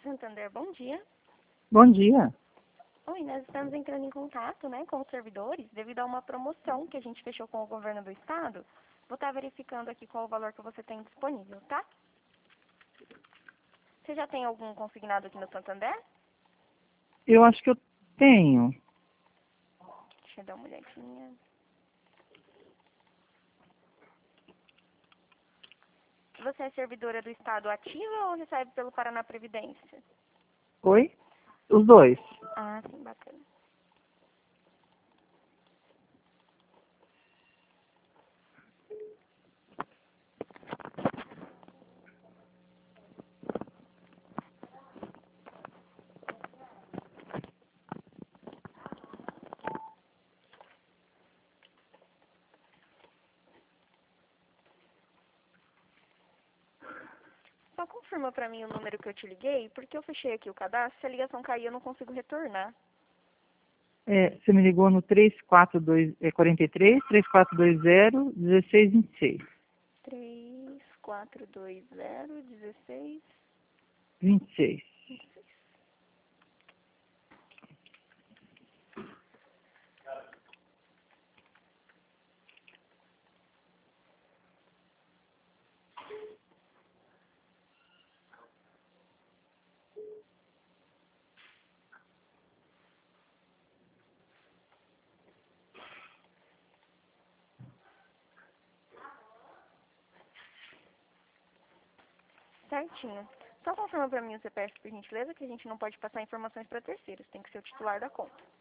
Santander, bom dia. Bom dia. Oi, nós estamos entrando em contato, com os servidores devido a uma promoção que a gente fechou com o governo do estado. Vou estar verificando aqui qual o valor que você tem disponível, tá? Você já tem algum consignado aqui no Santander? Eu acho que eu tenho. Deixa eu dar uma olhadinha. Você é servidora do estado ativa ou recebe pelo Paraná Previdência? Oi? Os dois. Ah, sim, bacana. Só confirma pra mim o número que eu te liguei, porque eu fechei aqui o cadastro, se a ligação cair eu não consigo retornar. Você me ligou no 34243 3420 1626. 3420 16 26. 26. Certinho. Só confirma pra mim o CPF, por gentileza, que a gente não pode passar informações para terceiros. Tem que ser o titular da conta.